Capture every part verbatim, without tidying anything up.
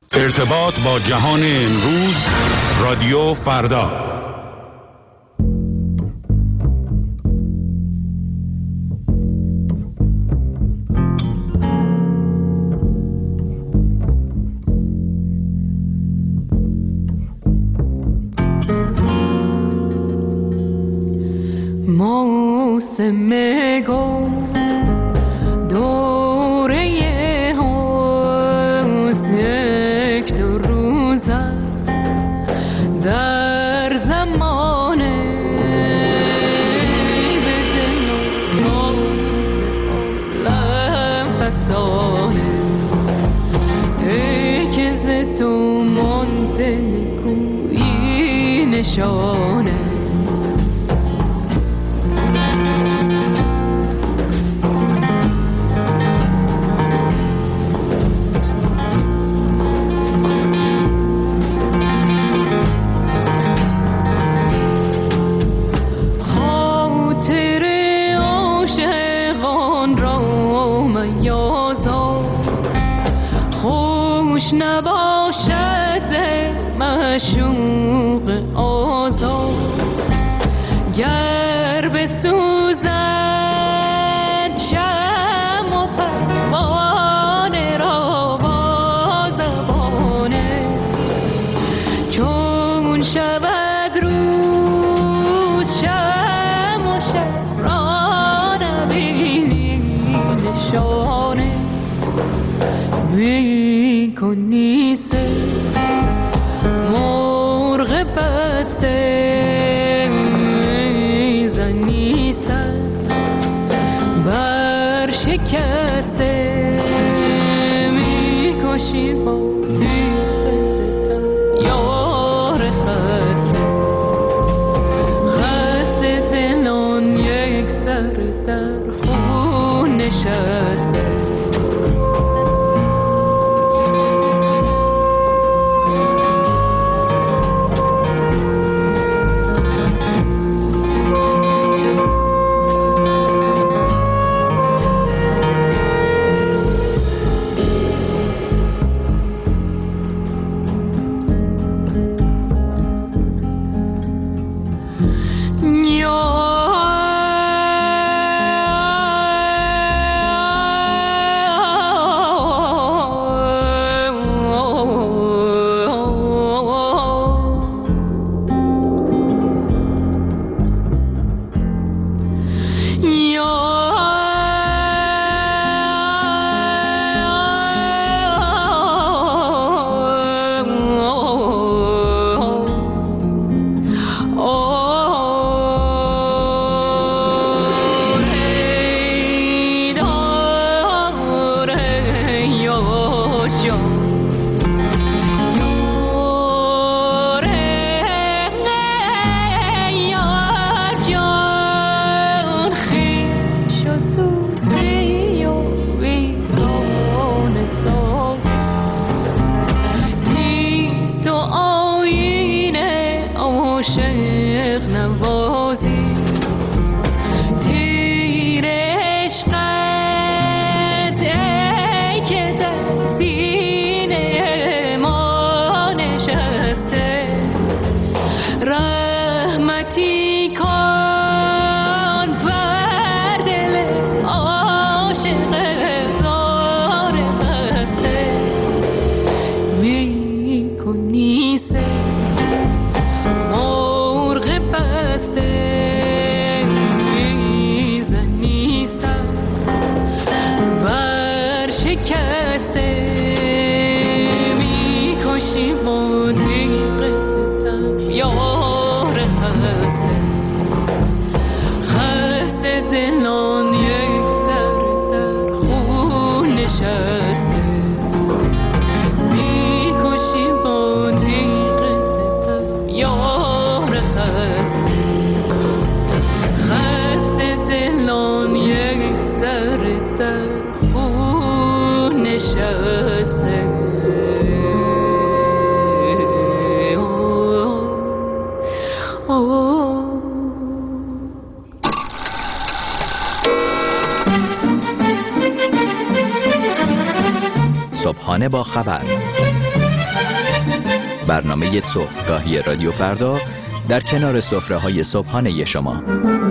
ارتباط با جهان امروز، رادیو فردا. موسم گل دوره هاست، یک دو روز است در زمانه به دل و عالم فسانه، ای که ز تو مانده نکویی نشانه. نباشد ز معشوق آزاد، گر بسوزد شمع و پروانه را با زبانه، چون شود روز شمع و شب را نبینی نشانه. کنی سه مرغ بسته زنی سر بر شکسته، می کشی با تیغ ستم یار خسته، خسته دلان یک سر در خون نشسته. صبحانه با خبر. برنامه صبحگاهی رادیو فردا در کنار سفره‌های صبحانه شما.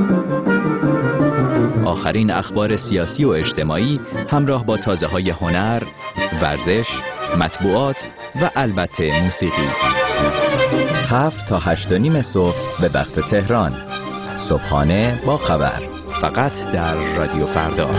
آخرین اخبار سیاسی و اجتماعی همراه با تازه‌های هنر، ورزش، مطبوعات و البته موسیقی. هفت تا هشت و نیم صبح به وقت تهران. صبحانه با خبر، فقط در رادیو فردا.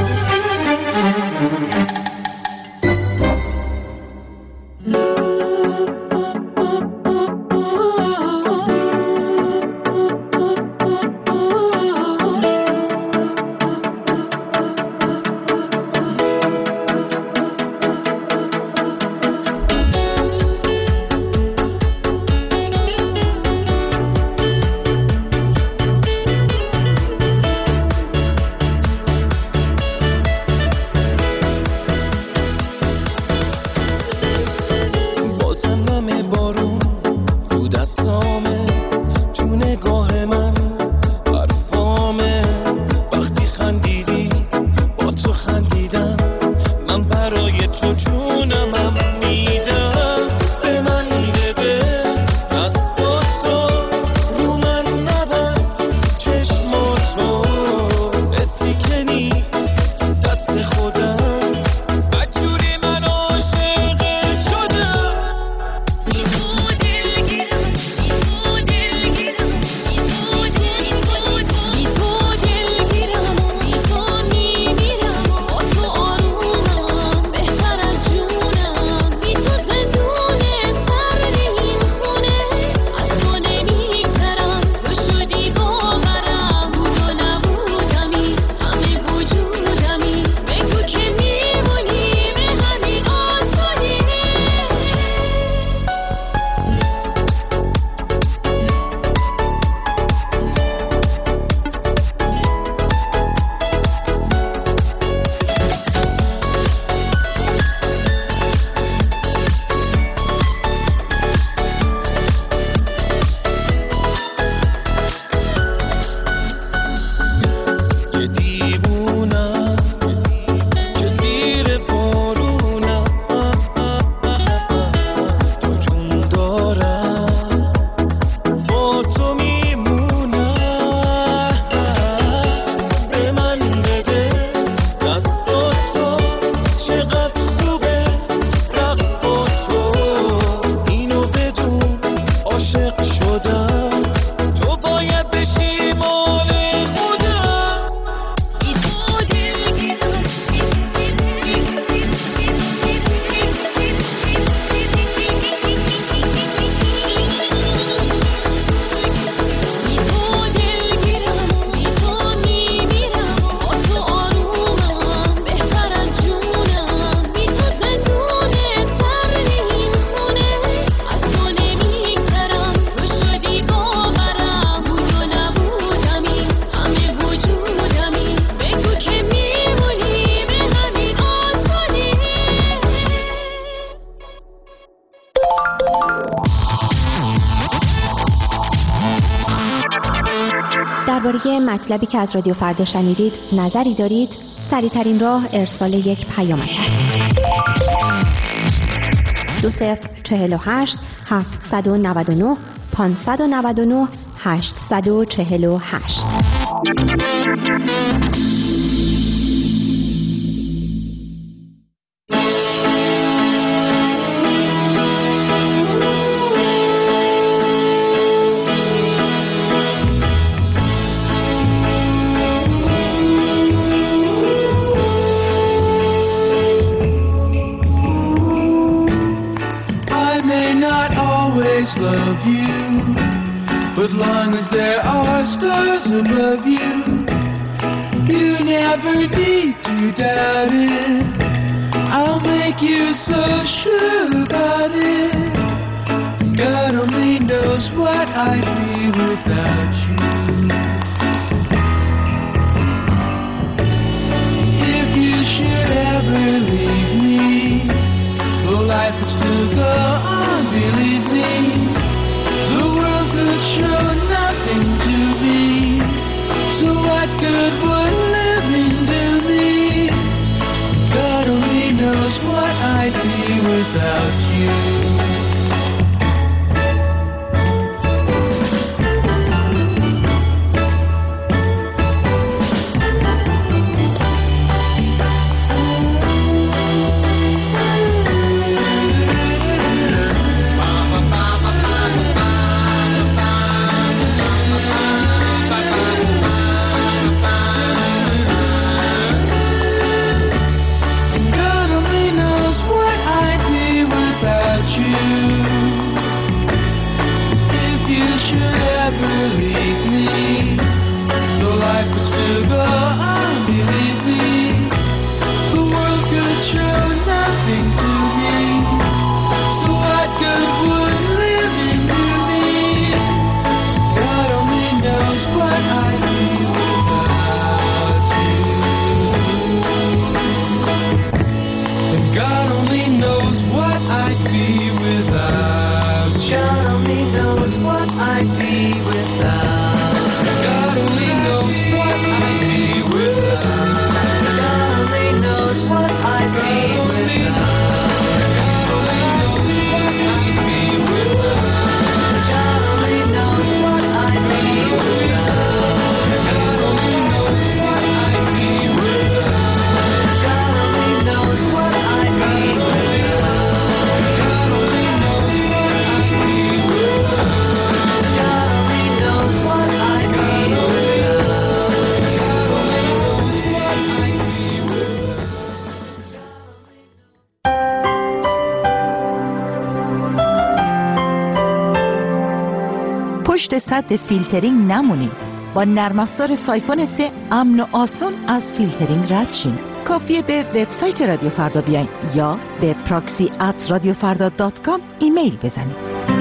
درباره مطلبی که از رادیو فردا شنیدید نظری دارید؟ سریع‌ترین راه ارسال یک پیامک است. دو صفر چهل و هشت هفتصد و نود و نه پانصد و نود و نه هشتصد و چهل و هشت. Love you, but long as there are stars above you, you never need to doubt it. I'll make you so sure about it. God only knows what I'd be without you. If you should ever leave me, though life would still go on, believe me, the world could show nothing to me. So what good would living do me? God only knows what I'd be without you. پشت سد فیلترینگ نمونین. با نرم افزار سایفون سه امن و آسان از فیلترینگ رد شین. کافیه به وبسایت رادیو فردا بیاین یا به پراکسی ات رادیو فردا دات کام ایمیل بزنید.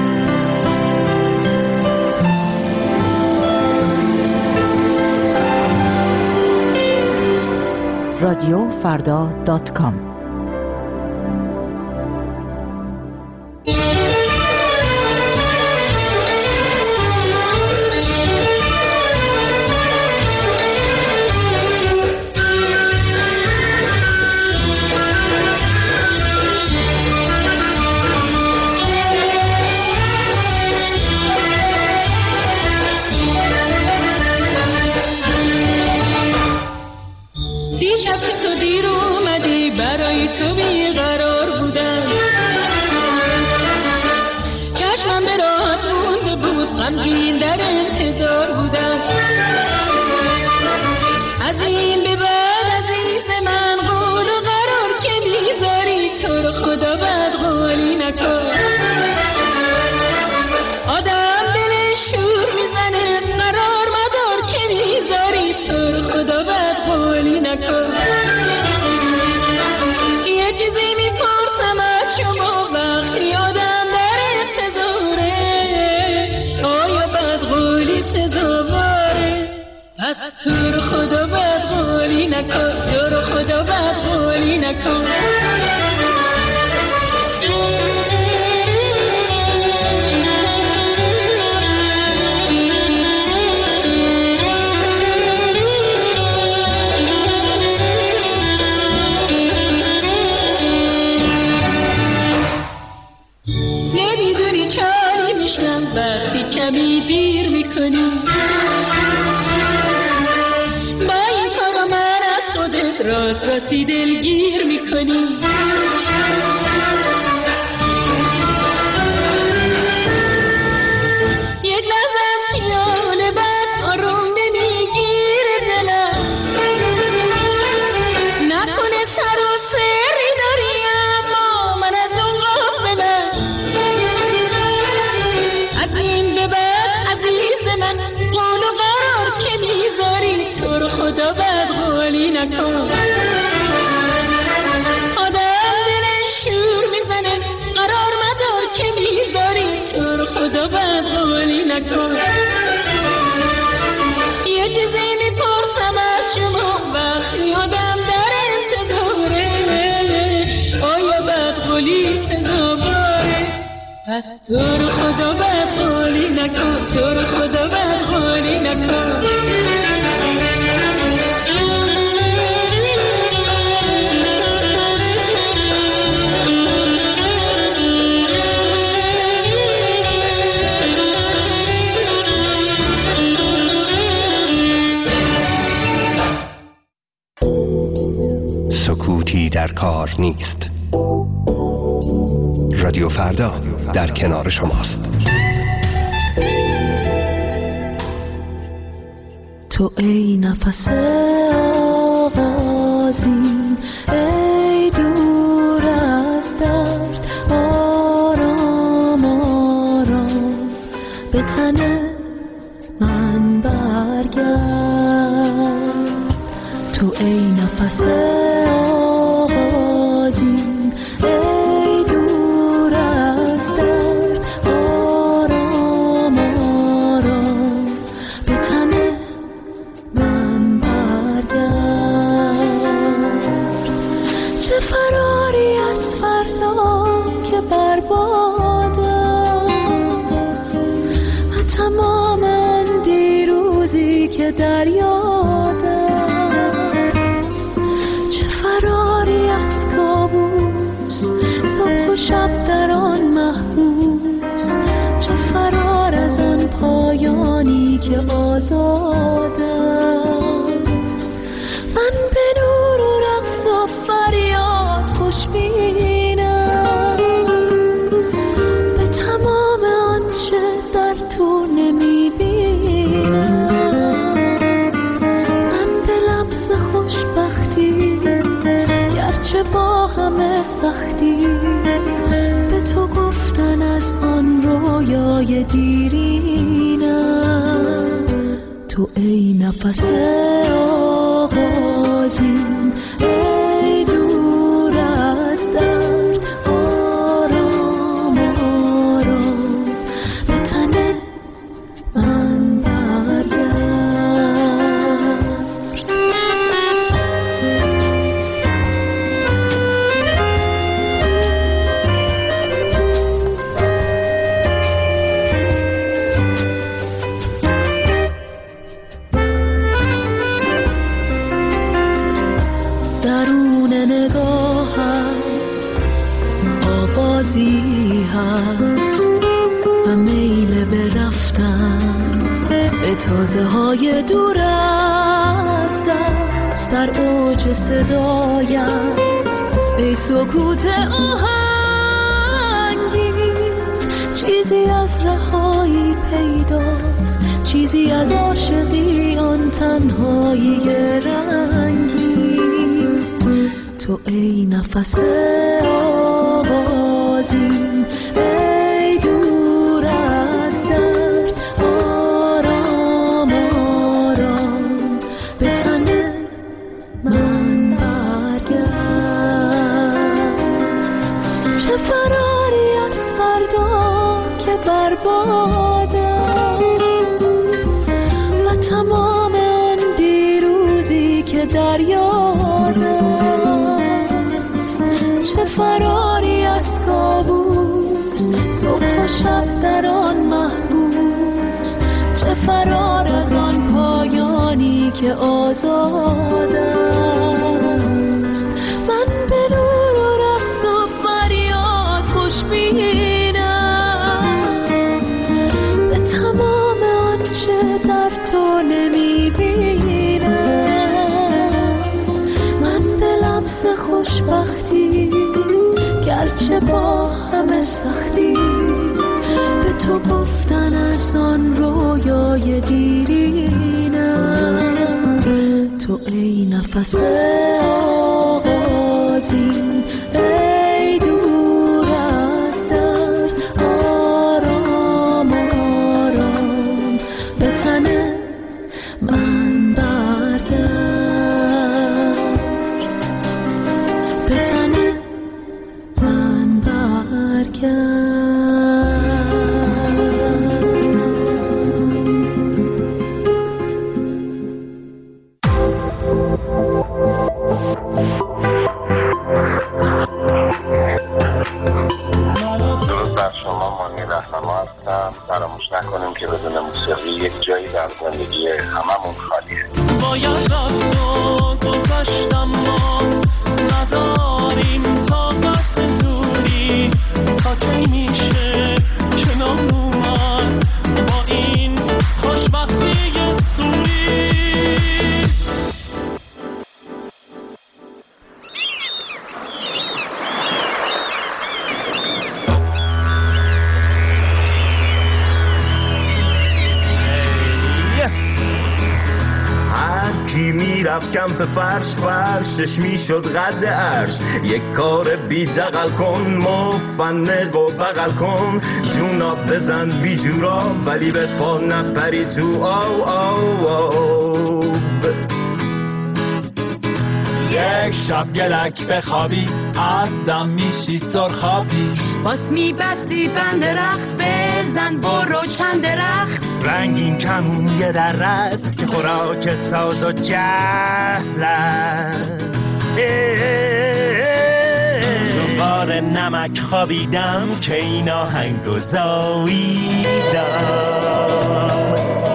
رادیو فردا دات کام. تو رو خدا بد قولی نکن، تو رو خدا بد قولی نکن. نمیدونی چاری میشم وقتی کمی دیر میکنی. راست راستی دلگیر میکنی. یک لحظه از خیال بد آروم نمیگیره دلم. نکنه سر و سری داری اما من از اون غافلم. از این به بعد عزیز من قول و قرار که میذاری تو رو خدا بد قولی نکن. یه چیزی میپرسم از شما وقتی آدم در انتظاره، آیا بدقولی سزاواره؟ پس تو رو خدا بدقولی نکن، تو رو خدا بدقولی نکن. سکوتی در کار نیست. رادیو فردا در کنار شماست. تو ای نفس آغازین، ای دور از درد، آرام آرام به تن من برگرد. تو ای نفس آغازین، ای دور از درد، آرام آرام به تن من برگرد. چه فراری از فردا که برباد است و تمام آن دیروزی که در یاد است. چه فراری از کابوس، صبح و شب در آن محبوس. چه فرار از آن پایانی که آزاد است. من به نور و رقص و فریاد خوشبینم، به تمام آنچه در تو نمیبینم. من به لمس خوشبختی گرچه با همه سختی، به تو گفتن از آن رویای دیرینم. نفس آغازیم ای دور از درد آرام آرام به تن من درون نگاهت آوازی هست و میل به رفتن به تازه های دور از دست در اوج صدایت ای سکوت آهنگیز چیزی از رهایی پیداست چیزی از عاشقی آن تنهایی رنگی تو ای نفس آغازیم ای دور از درد آرام آرام به تن من برگرد چه فراری از فردا که برباد است و تمام آن دیروزی که در یاد است چه فراری از کابوس صبح و شب در آن محبوس چه فرار از آن پایانی که آزاد است من به نور و رقص و فریاد خوشبینم به تمام آنچه در تو نمیبینم من به لمس خوشبختی گرچه با همه سختی به تو گفتن از آن رویای دیرینم تو ای نفس آغازیم ای دور از درد آرام آرام به تن من برگرد به تن من برگرد درود بر شما، مانی رهنما هستم. فراموش نکنیم که بدون موسیقی یک جایی در زندگی هممون خالیه. باید رفت و گذشتم ما نداریم طاقت دوری تا کی میشه کنار اومد با این خوشبختی سوری. کی میرفت کمپ فرش فرشش میشد قد عرش یک کار بی دقل کن مفنق و بغل کن جونا بزن بی جورا ولی به پا نپری تو آو آو آو یک شب گلک بخوابی از دم میشی سرخابی باس میبستی بند رخت بزن برو چند درخت رنگین کمون یه در است که خوراک ساز و جهل است زنبار نمک خوابیدم که این آهنگ و زاییدم.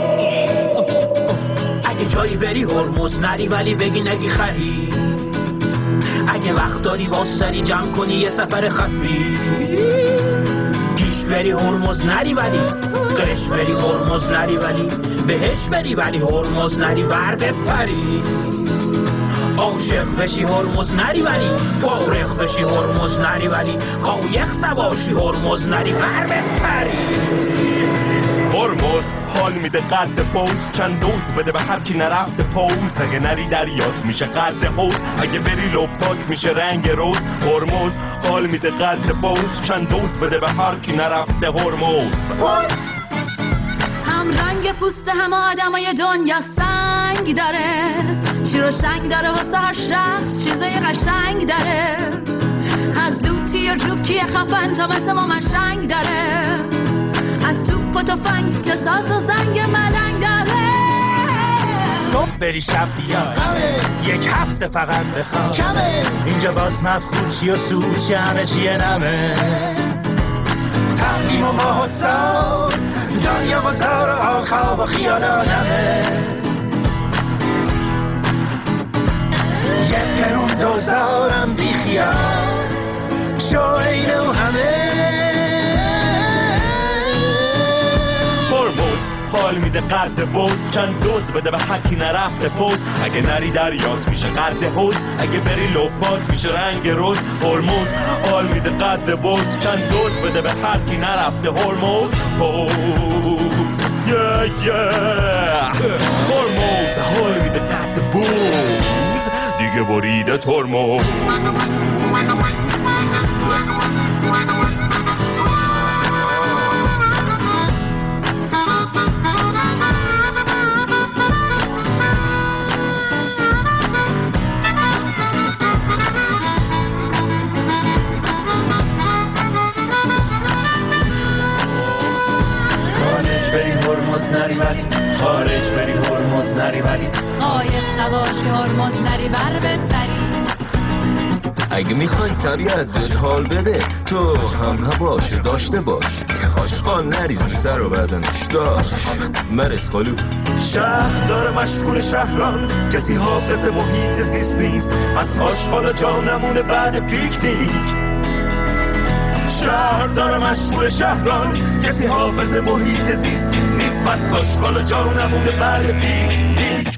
اگه جایی بری هرمز نری ولی بگی نگی خرید اگه وقت داری واسری جمع کنی یه سفر خفی گیش بری هرمز نری ولی قش بری هرمز نری ولی بهش بری ولی هرمز نری ور بپری عاشق بشی هرمز نری ولی فارغ بشی هرمز نری ولی قایق سواشی هرمز نری ور بپری. هرمز حال میده قد پوز چند دوز بده به هر کی نرفته پوز اگه نری دریات میشه قد حوز اگه بری لپاک میشه رنگ روز. هرمز حال میده قد پوز چند دوز بده به هر کی نرفته هرمز هم رنگ رنگ پوست همه آدمای دنیا سنگ داره، شیر و شنگ داره واسه هر شخص چیزای قشنگ داره، از لوتی و جوکی خفن تا مثل ما مشنگ داره، از توپ و تفنگ تا ساز و زنگ ملنگ داره. صبح بری شب بیای یک هفته فقط بخواب کمه، اینجا باز مفخور چی و سود چی همه چیه نمه، تقلیم و ماه و سال دنیا بازار و آل خواب و خیال آدمه، یک قرون دوزارم بی خیال شو اینه و همه. هرمز حال میده قد بوز، چند دوز بده به حکی نرفته پوز، اگه نری دریات میشه قد حوز، اگه بری لپات میشه رنگ روز. هرمز حال میده قد بوز، چند دوز بده به حکی نرفته هرمز پوز. yeah, yeah. هرمز حال میده قد بوز، دیگه بریده ترمز. نری ولی خارج بری هرمز نری ولی قایق سواشی هرمز نری بر بپری. اگه میخوای طبیعت بهت حال بده تو هم نباش داشته باش، آشغال نریز به سر و بدنش داشت مرس خالو. شهر داره مشغول شهران، کسی حافظ محیط زیست نیست، پس آشغال جا نمونه بعد پیکنیک. شهر داره مشغول شهران، کسی حافظ محیط زیست نیست، پس آشغال جا نمونه بعد پیکنیک.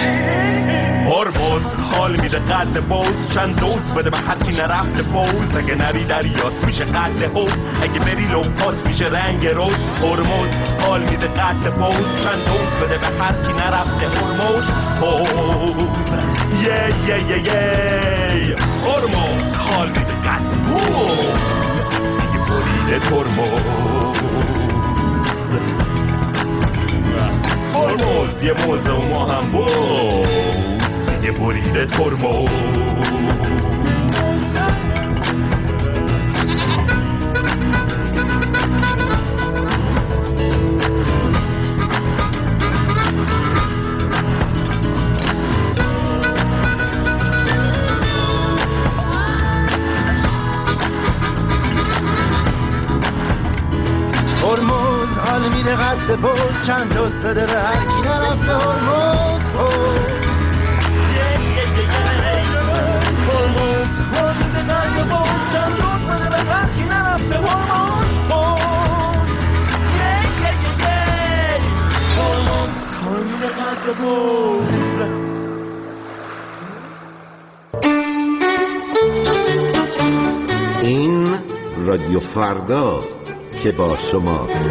هرمز حال میده قد بوز، چند دوز بده به هر کی نرفته پوز، اگه نری دریات میشه قد حوز، اگه بری لوپات میشه رنگ روز. هرمز حال میده قد بوز، چند دوز بده به هر کی نرفته هرمز پوز. یه یه یه یه هرمز حال میده قد بوز، دیگه بریده ترمز. هرمز یه موزه و ما هم بوز، یه بریده ترمز. هرمز حال میده قد بود، چند دوز بده به هر کی نرفته هرمز بود. این رادیو فرداست که با شماست.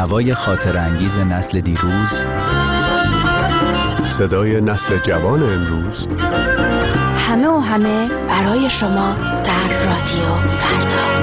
نوای خاطر انگیز نسل دیروز، صدای نسل جوان امروز، همه و همه برای شما در رادیو فردا.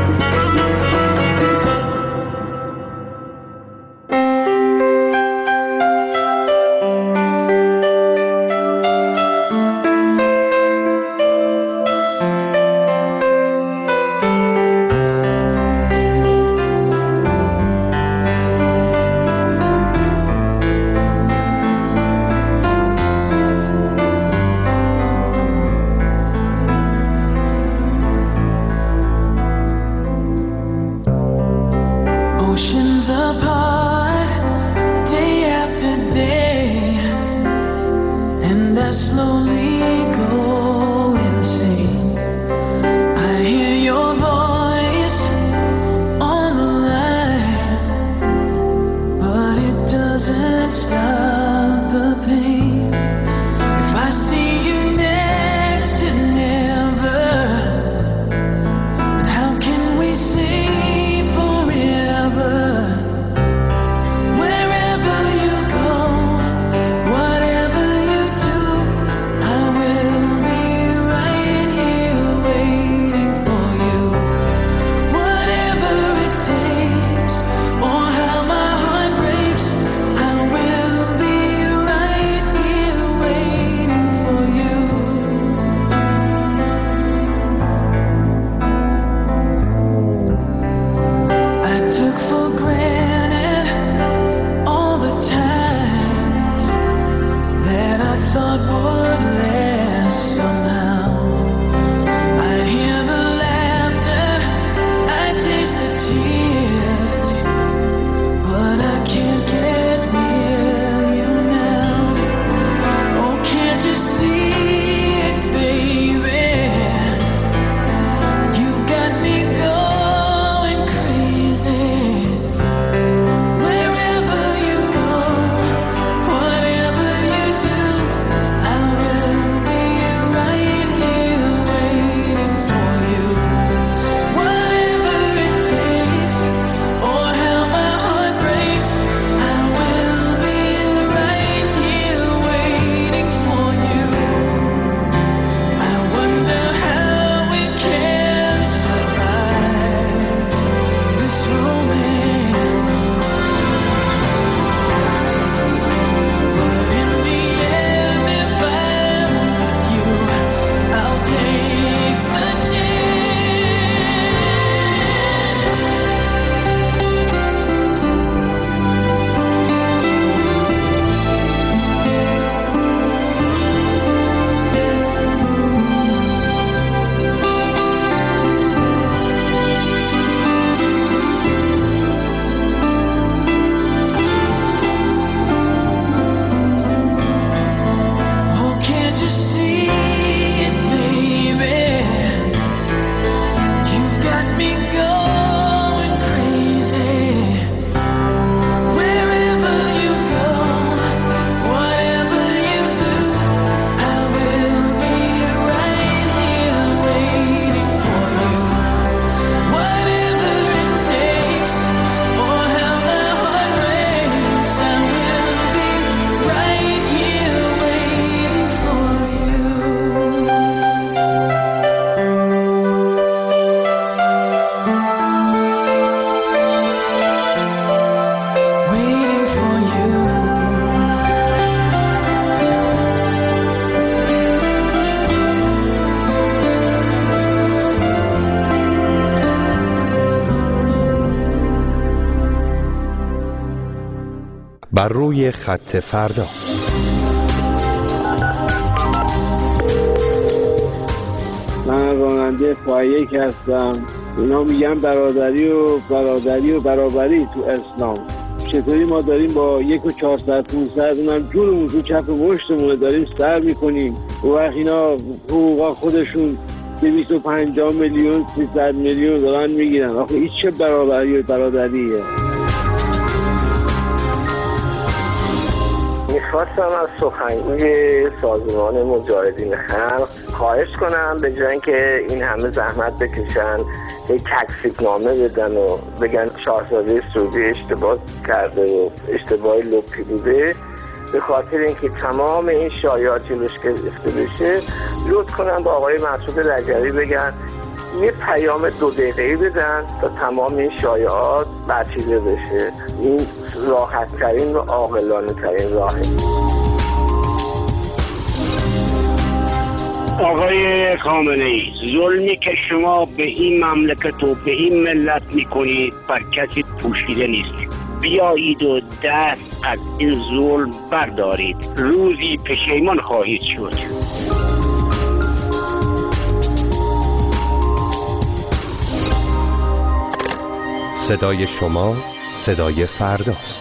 بر روی خط فردا. من راننده پایک هستم. اینا میگن برادری و برادری و برابری تو اسلام. چطوری ما داریم با یک و چهارصد پونصد اونم جونمون تو کف مشتمونه داریم سر میکنیم و وقت اینا حقوقا خودشون دویست و پنجاه میلیون سیصد میلیون دارن میگیرن. آخه این چه برابری و برادریه؟ میخواستم از سخنگوی سازمان مجاهدین خلق خواهش کنم به جای اینکه این همه زحمت بکشن یک تکسیب نامه بدن و بگن شاهزاده سعودی اشتباه کرده و اشتباه لپی بوده، به خاطر اینکه تمام این شایعات جلوش گرفته بشه لطف کنن با آقای مسعود رجبی بگن یه پیام دو دقیقه‌ای بدن تا تمام این شایعات برچیده بشه. این راحت ترین و عاقلانه ترین راهه. آقای خامنه‌ای، ظلمی که شما به این مملکت و به این ملت میکنید بر کسی پوشیده نیست. بیایید و دست از این ظلم بردارید، روزی پشیمان خواهید شد. صدای شما صدای فرداست.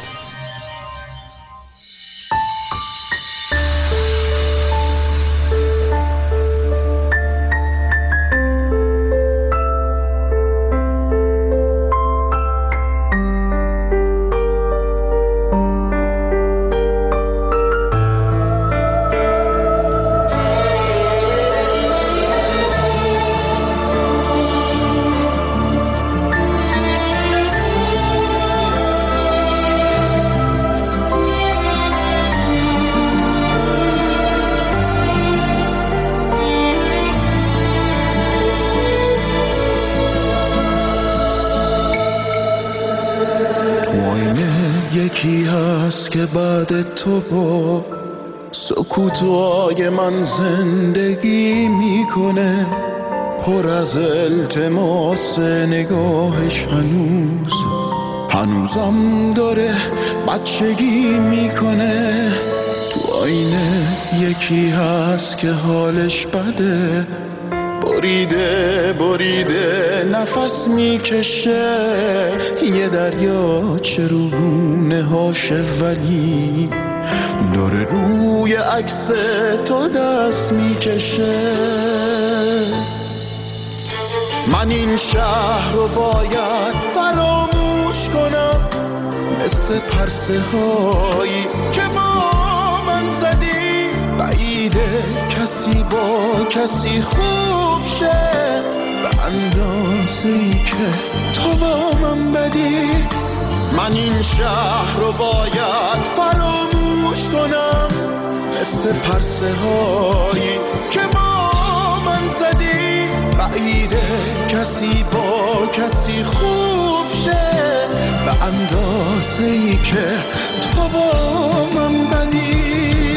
یکی هست که بعد تو با سکوتای من زندگی میکنه، پر از التماس نگاهش هنوز هنوزم داره بچگی میکنه. تو آینه یکی هست که حالش بده، بریده بریده نفس میکشه، یه دریا چه روونه هاشه ولی داره روی عکس تو دست میکشه. من این شهر رو باید فراموش کنم، مثل پرسه هایی که با من زدی، بعیده کسی با کسی خوب شه به اندازه ای که تو با من بدی. من این شهر رو باید فراموش کنم، مثل پرسه هایی که با من زدی، بعیده کسی با کسی خوب شه به اندازه ای که تو با من بدی.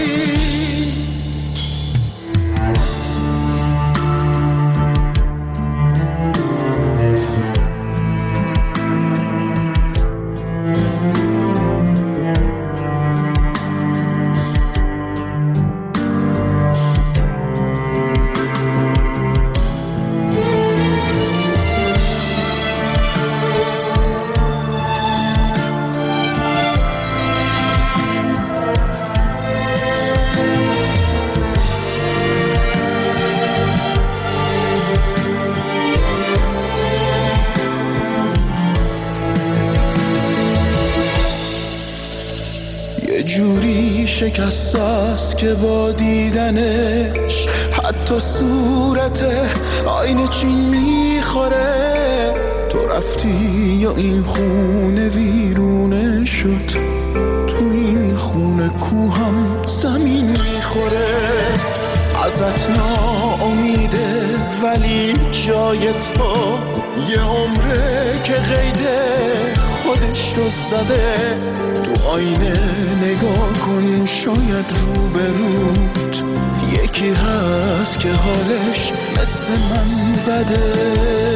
شکست است که با دیدنش حتی صورت آینه چین میخوره. تو رفتی یا این خونه ویرونه شد، تو این خونه کوهم زمین میخوره. ازت ناامیده ولی جای تو یه عمره که قیده خودش رو زده. تو آینه نگاه کن، شاید روبروت یکی هست که حالش مثل من بده.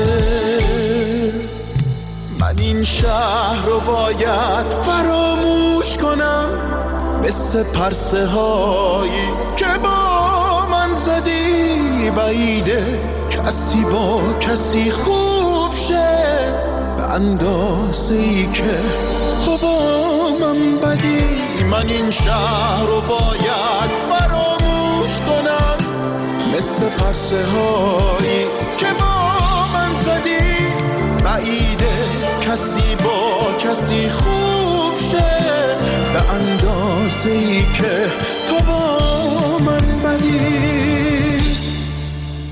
من این شهر رو باید فراموش کنم، مثل پرسه هایی که با من زدی، بعیده کسی با کسی خوب شه به اندازه ای که تو با من بدی. من این شهر رو باید فراموش کنم، مثل پرسه هایی که با من زدی، بعیده کسی با کسی خوب شه به اندازه ای که تو با من بدی.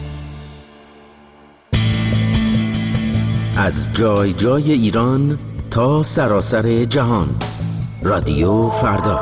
از جای جای ایران تا سراسر جهان. رادیو فردا.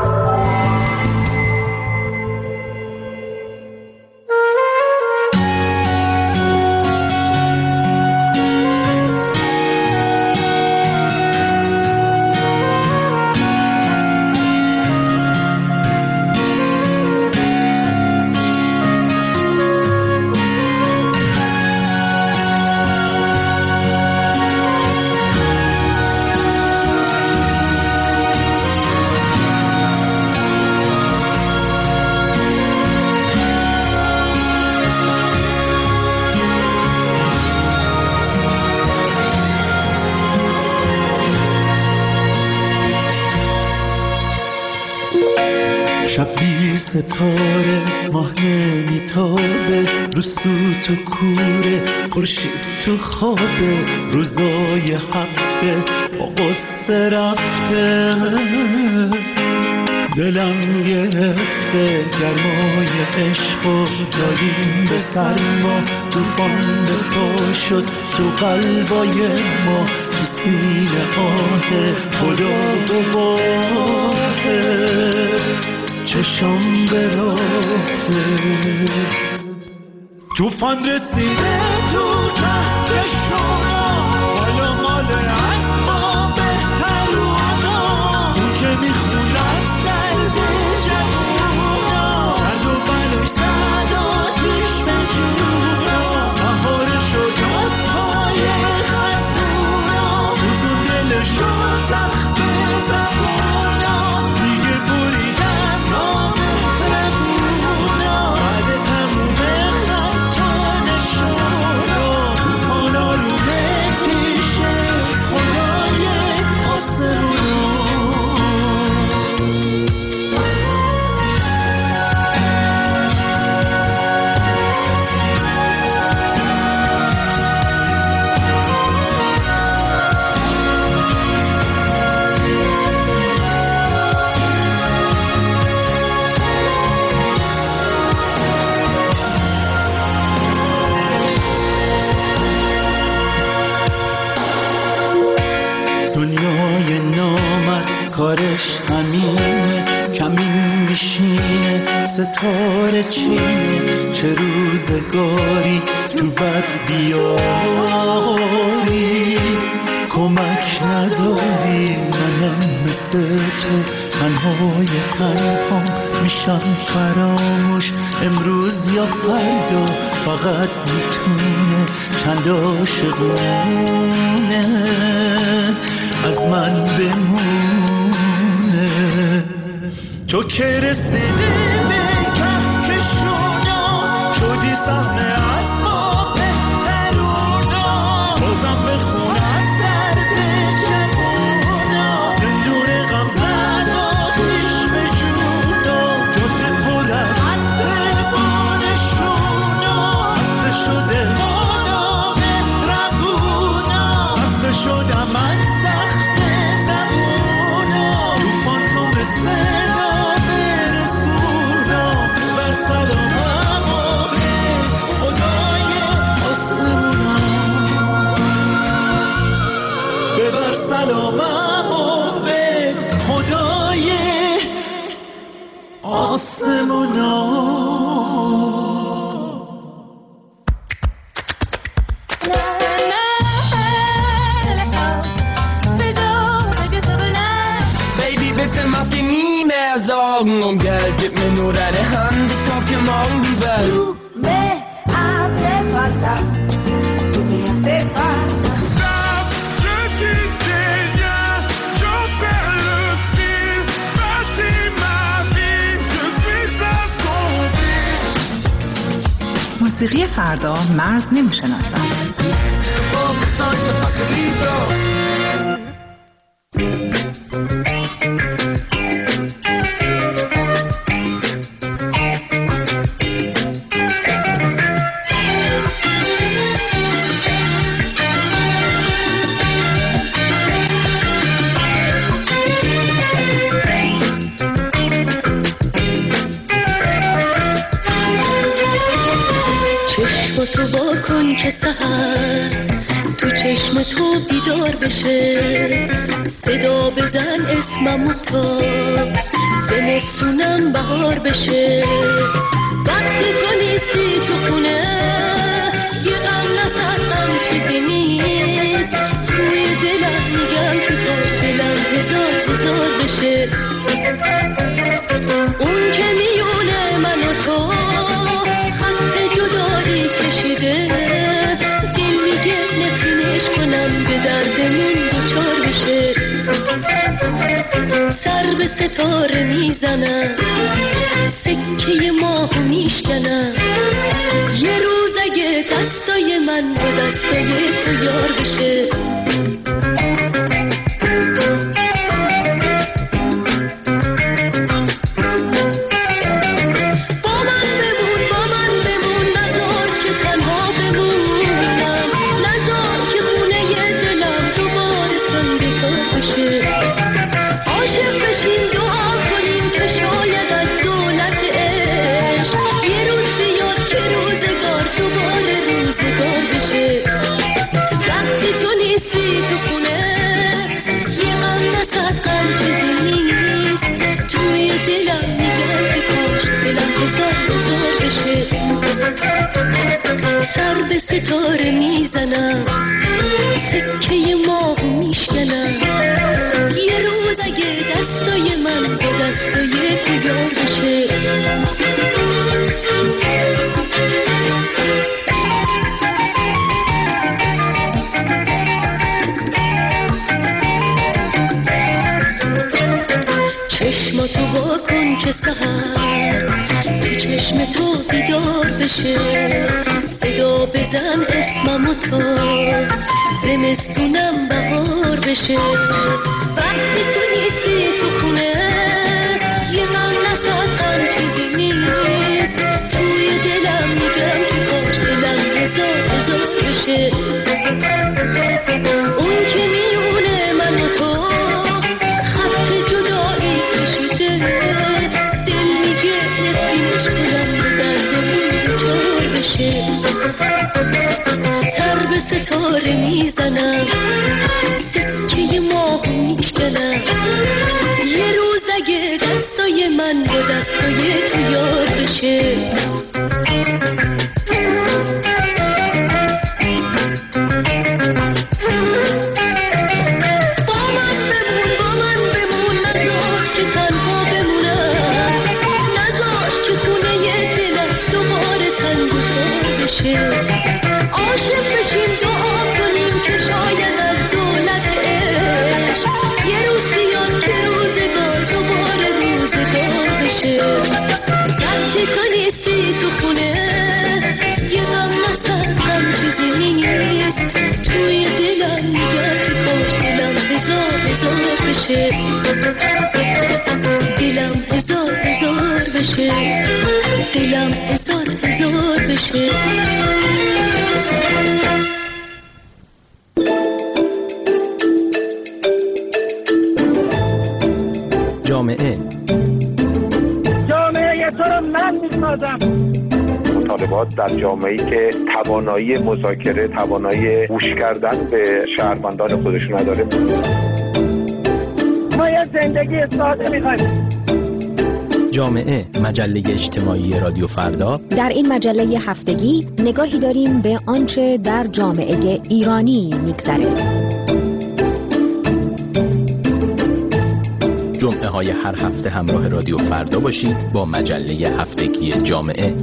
شبی ستاره ماه نمیتابه، رو سوت و کوره خورشید تو خوابه، روزای هفته با قصه رفته، دلم گرفته گرمای عشق و داریم به سرما، توفان به پا شد تو قلبای ما، تو سینه آه خدا گواهه، چشم به راهه، توفان رسیده تو ته شما، حالا مال از ما بهتر اونا، اون که میخونه از درد جوونا، درد و بلاش زد آتیش به جونا، بهار شد پای خزونا، تو دلشو سخت زبونا، دیگه برید از راه مهربونا، بعد تموم خطا نشونا، توفانا رو پیش خدای آسمونا. دنیای نامرد کارش همینه، کمین میشینه ستاره چینه، چه روزگاری تو بد بیاری، کمک نداری منم مثل تو، تنهای تنها میشم فراموش، امروز یا فردا فقط میتونه چند عاشقونه از من بمونه، تو که رسیدی به کهکشونا، شدی سهم از ما بهترونا، بازم بخون از درد جوونا، زندون غم زد آتیش به جونا، جاده پر از دلبانشونا، بسته شده مانا مهربونا، بسته شدم من سخت زبونا، توفان تو به صدا برسونا، بر سلامم و به خدای آسمونا، ببر سلامم و به خدای آسمونا. Baby, bitte mach dir nie mehr Sorgen um Geld, gib mir nur deine Hand, ich kauf dir morgen die Welt. Tu me hace falta, tu me hace falta. Stop, je disais rien, je perds le fil, bâtis ma vie, je suis assombri. موسیقی فردا مرز نمیشناسد. چشم تو با کن که سحر تو بیدار بشه، صدا بزن اسممو تا زمستونم بهار بشه. وقتی تو نیستی تو خونه یه غم نسر غم چیزی نیست، توی دلم میگم که کاش دلم هزار هزار بشه. اون که میونه من و تو خط جدایی کشیده، دل میگه نفرینش کنم به دردمون دوچار بشه. سر به ستاره میزنم، سکه ماه میشکنم، یه روز اگه دستای من با دستای تو یار بشه. سر به ستاره میزنم، سکه ماه میشکنم، یه روز اگه دستای من با دستای تو یار بشه. چشماتو با کن که سحر تو چشم تو بیدار بشه، صدا بزن اسممو تا زمستونم بهار بشه. وقتی تو نیستی تو خونه یه غم نساز غم چیزی نیست، توی دلم میگم که کاش دلم هزار هزار بشه. اون که میونه من و تو خط جدایی کشیده، دل میگه نسیمش کنم به دردمون چار بشه. سر به ستاره میزنم، سکه ماه میشکنم، یه روز اگه دستای من با دستای تو یار بشه. عاشق بشیم دعا کنیم که شاید از دولت عشق یه روز بیاد که روزگار دوباره روزگار بشه. وقتی تو نیستی تو خونه یه غم نسر غم چیزی نیست، توی دلم میگه که کاش دلم هزار هزار بشه. دلم هزار هزار بشه، دلم هزار هزار بشه. جامعه جامعه تو رو من میسازم. مطالبات در جامعه‌ای که توانایی مذاکره، توانایی گوش کردن به شهروندان خودش نداره. ما یه زندگی ساده می‌خوایم. جامعه، مجله اجتماعی رادیو فردا. در این مجله هفتگی نگاهی داریم به آنچه در جامعه ایرانی می‌گذره. جمعه های هر هفته همراه رادیو فردا باشید با مجله هفتگی جامعه.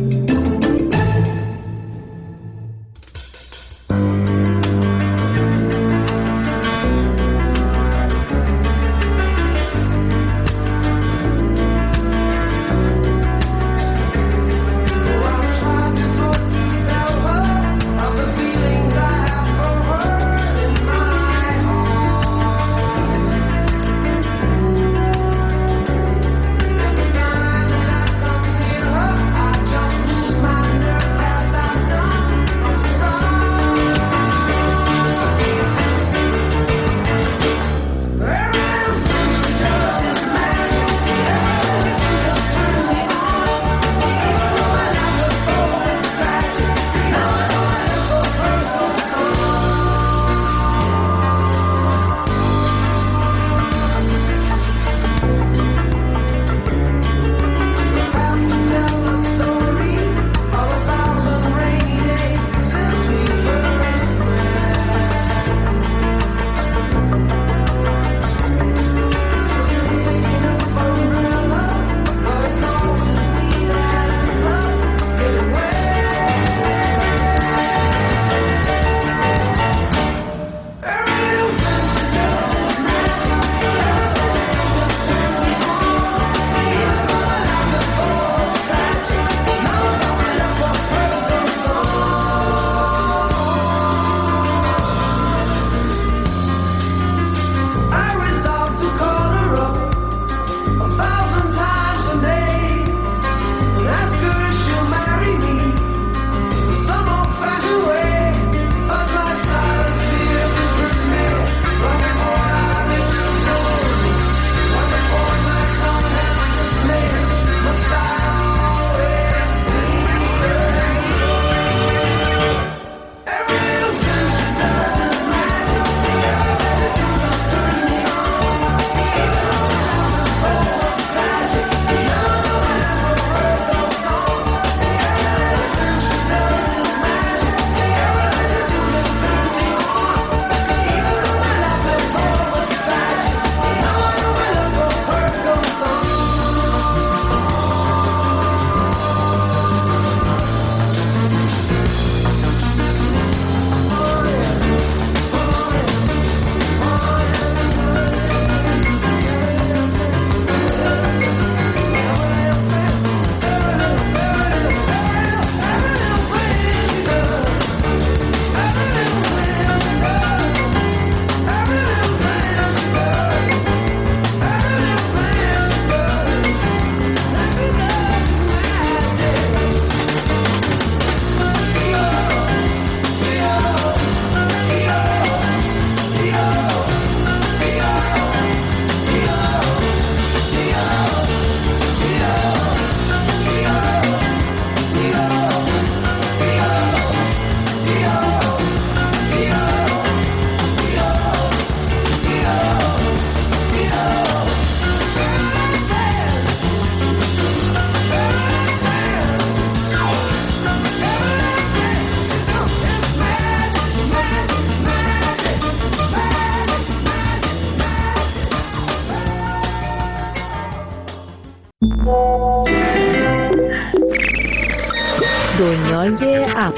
اپ.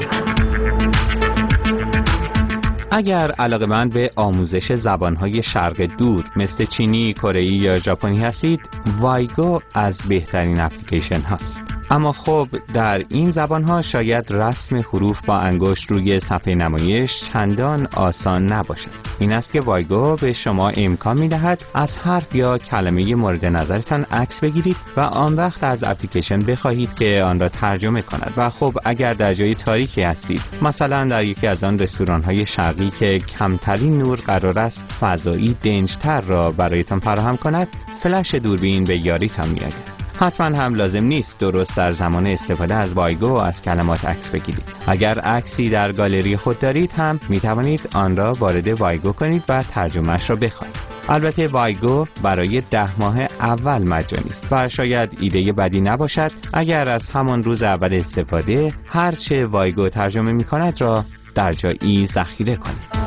اگر علاقه‌مند به آموزش زبان‌های شرق دور مثل چینی، کره‌ای یا ژاپنی هستید، وایگو از بهترین اپلیکیشن هاست. اما خب در این زبان‌ها شاید رسم حروف با انگشت روی صفحه نمایش چندان آسان نباشد. این است که وایگو به شما امکان می‌دهد از حرف یا کلمه مورد نظرتان عکس بگیرید و آن وقت از اپلیکیشن بخواهید که آن را ترجمه کند. و خب اگر در جای تاریکی هستید، مثلا در یکی از آن رستوران‌های شرقی که کمترین نور قرار است فضایی دنج‌تر را برایتان فراهم کند، فلش دوربین به یاریتان می‌آید. حتما هم لازم نیست درست در زمان استفاده از وایگو از کلمات عکس بگیرید. اگر عکسی در گالری خود دارید هم می توانید آن را وارد وایگو کنید و ترجمهش را بخوانید. البته وایگو برای ده ماه اول مجانی است و شاید ایده بدی نباشد اگر از همان روز اول استفاده هرچه وایگو ترجمه می کند را در جایی ذخیره کنید.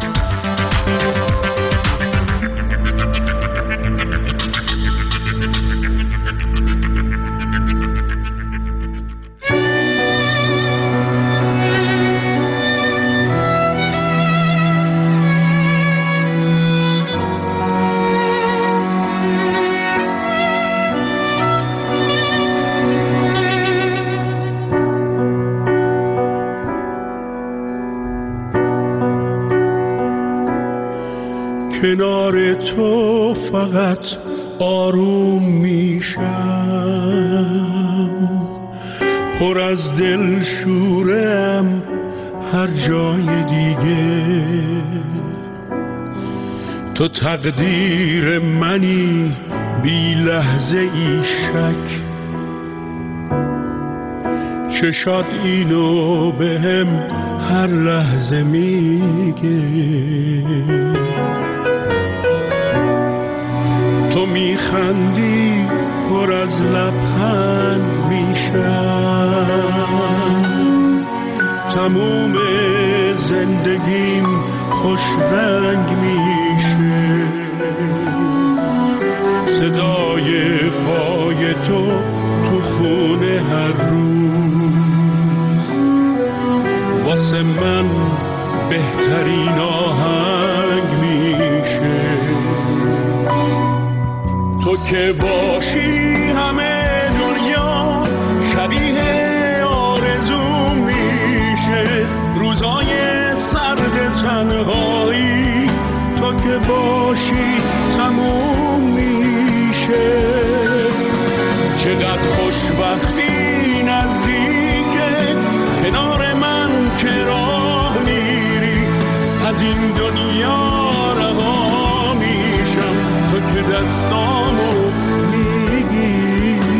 کنار تو فقط آروم میشم، پر از دل شورم هر جای دیگه. تو تقدیر منی بی لحظه ای شک، چشات اینو بهم هر لحظه میگه. تو میخندی پر از لبخند میشم، تموم زندگیم خوش رنگ میشه. صدای پای تو تو خونه هر روز واسه من بهترین آهنگ میشه. تو که باشی همه دنیا شبیه آرزو میشه. روزای سرد تنهایی تو که باشی تموم میشه. چقدر خوشبختی نزدیکه کنار من که راه میری. از این دنیا رها میشم تو که دستامو میگیری.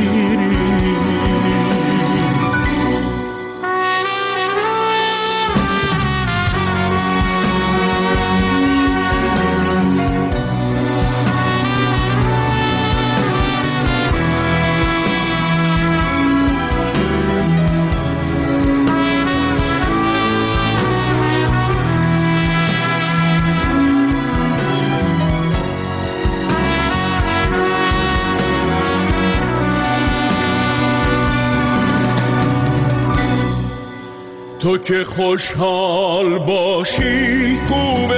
تو که خوشحال باشی خوب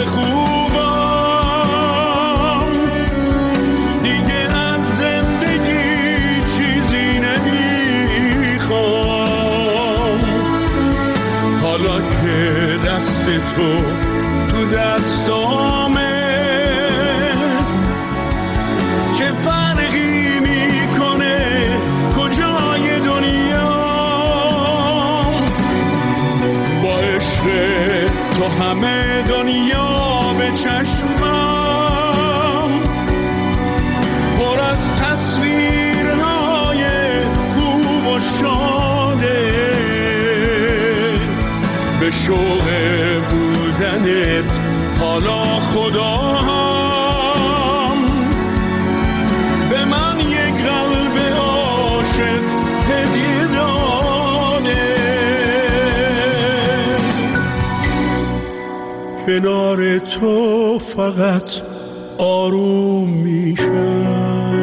خوبم، دیگه از زندگی چیزی نمیخوام. حالا که دست تو تو دستامه چه فرقی میکنه کجای دنیا. تو همه دنیا به چشمم پر از تصویرهای خوب و شاده. به شوق بودنت حالا خدا هم به من یک قلب عاشق هدیه داده. کنار تو فقط آروم میشم.